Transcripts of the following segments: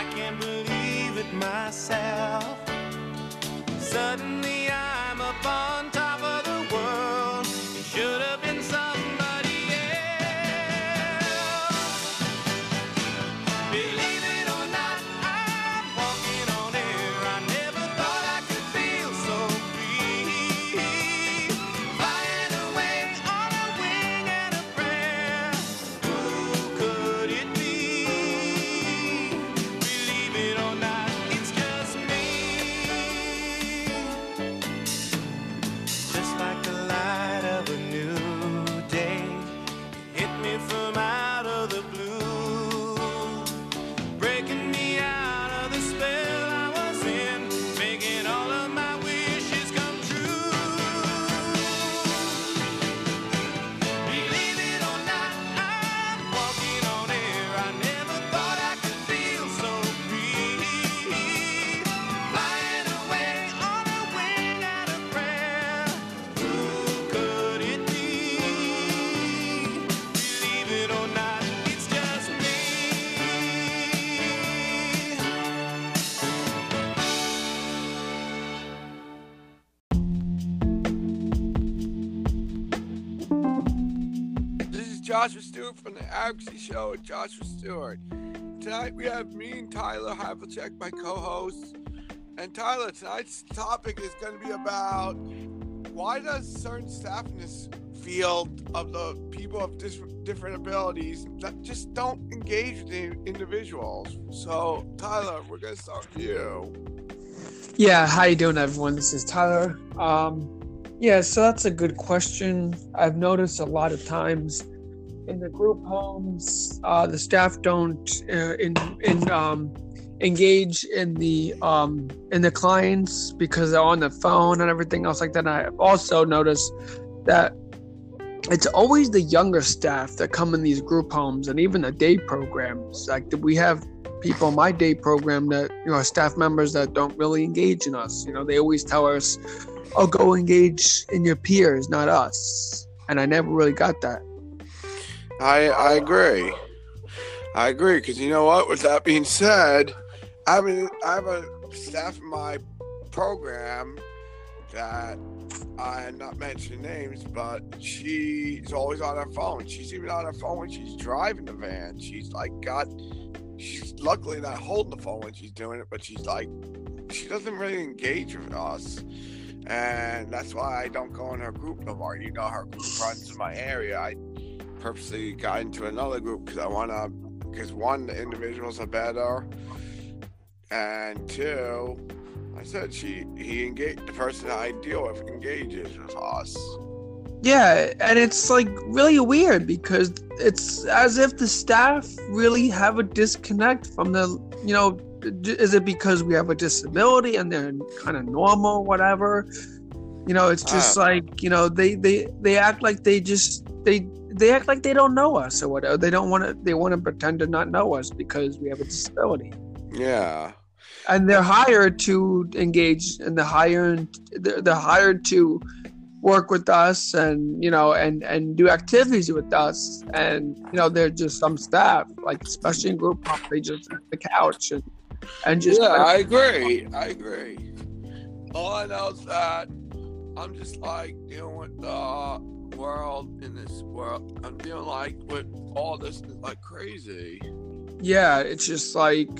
I can't believe it myself. Suddenly I'm up on top of the world. It should have been somebody else. Believe it or not, I'm walking on air. I never thought I could feel so free. Flying away on a wing and a prayer. Who could it be? Believe it or not, it's just me. Just like the light of a new day, it hit me from out of the blue, breaking me out of the spell I was in, making all of my wishes come true. Believe it or not, I'm walking on air. I never thought I could feel so free. Flying away on a wing and a prayer. Who could it be? Believe it or not, it's just me. This is Joshua Stewart from the Advocacy Show with Joshua Stewart. Tonight we have me and Tyler Havlicek, my co-hosts. And Tyler, tonight's topic is going to be about why does certain staff in this field of the people of different abilities that just don't engage with the individuals. So Tyler, we're going to start with you. Yeah, how you doing, everyone? This is Tyler. Yeah, so that's a good question. I've noticed a lot of times in the group homes, the staff don't engage in the clients because they're on the phone and everything else like that. And I've also noticed that it's always the younger staff that come in these group homes and even the day programs. Like we have people in my day program that, staff members that don't really engage in us. They always tell us, "Oh, go engage in your peers, not us." And I never really got that. I agree. Because you know what? With that being said, I have a staff in my program that I'm not mentioning names, but she's always on her phone. She's even on her phone when she's driving the van. She's luckily not holding the phone when she's doing it, but she doesn't really engage with us. And that's why I don't go in her group no more. Her group runs in my area. I purposely got into another group because one, the individuals are better, and two, I said the person I deal with engages with us. Yeah, and it's really weird because it's as if the staff really have a disconnect from is it because we have a disability and they're kind of normal, whatever? It's just they act like they act like they don't know us or whatever. They want to pretend to not know us because we have a disability. Yeah. And they're hired to engage, and they're hired to work with us and and do activities with us. And they're just some staff, especially in group home, they just sit on the couch and just I agree. All I know is that I'm just dealing with the world in this world. I'm dealing with all this is crazy. Yeah, it's just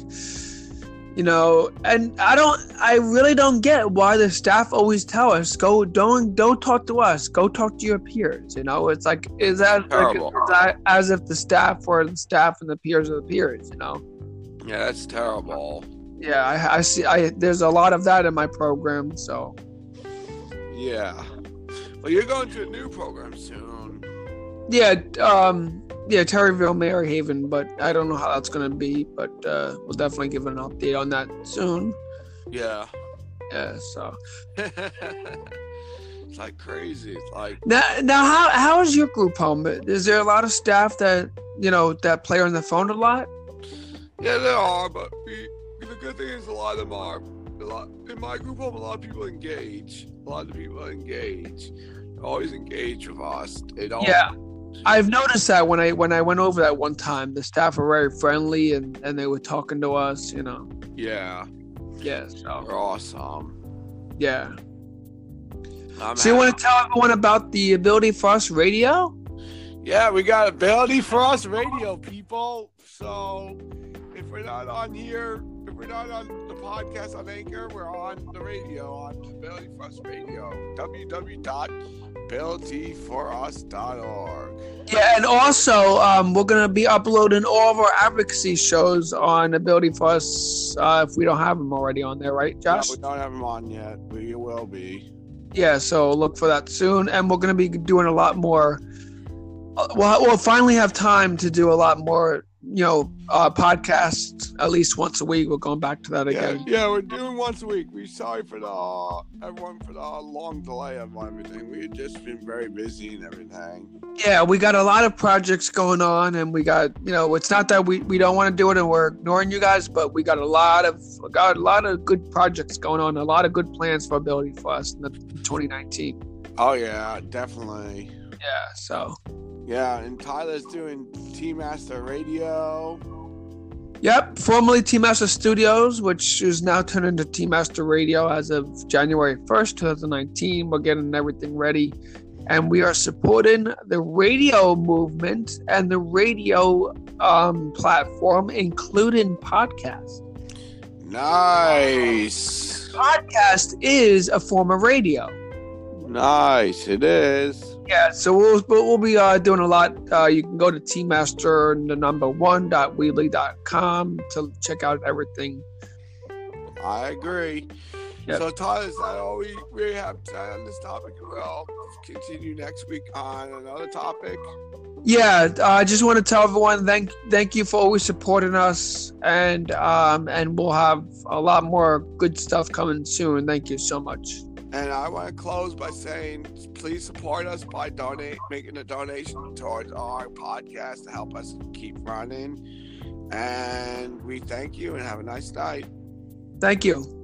and I really don't get why the staff always tell us, don't talk to us, go talk to your peers. It's is that as if the staff were the staff and the peers are the peers, Yeah, that's terrible. Yeah, I see. There's a lot of that in my program, so. Yeah. Well, you're going to a new program soon. Yeah, Terryville, Maryhaven, but I don't know how that's going to be, but we'll definitely give an update on that soon. Yeah. Yeah, so. It's crazy. It's Now how is your group home? Is there a lot of staff that, that play on the phone a lot? Yeah, there are, but the good thing is a lot of them are. In my group home, a lot of people engage. Always engage with us. They don't. Yeah. I've noticed that when I went over that one time, the staff were very friendly and they were talking to us, you know. Yeah, Yeah, so they're awesome. yeah. I'm So you want happy. to tell everyone about the Ability for Us Radio? Yeah, we got Ability for Us Radio, people. So if we're not on here, if we're not on the podcast on Anchor, we're on the radio on Ability for Us Radio. www.abilityforus.org. Yeah, and also we're gonna be uploading all of our advocacy shows on Ability for Us if we don't have them already on there, right, Yeah, Josh? we don't have them on yet. We will be. Yeah, so look for that soon, and we're gonna be doing a lot more. We'll finally have time to do a lot more, you know, podcasts at least once a week. We're going back to that again. Yeah, we're doing once a week. We're sorry for everyone for the long delay of everything. We've just been very busy and everything. Yeah, we got a lot of projects going on, and we got, you know, it's not that we don't want to do it and we're ignoring you guys, but we got a lot of good projects going on, a lot of good plans for Ability for Us in the 2019. Oh yeah, definitely. Yeah, so Yeah, and Tyler's doing Team Master Radio. yep, formerly Team Master Studios, which is now turned into Team Master Radio as of January 1st, 2019. We're getting everything ready. And we are supporting the radio movement and the radio platform, including podcast. Nice. Podcast is a form of radio. Nice, it is. Yeah, so we'll be doing a lot. You can go to teammaster1.weebly.com to check out everything. I agree. Yep. So Tyler, is that all we have tonight on this topic? We'll continue next week on another topic. Yeah, I just want to tell everyone thank you for always supporting us, and we'll have a lot more good stuff coming soon. Thank you so much. And I want to close by saying, please support us by making a donation towards our podcast to help us keep running. And we thank you and have a nice night. Thank you.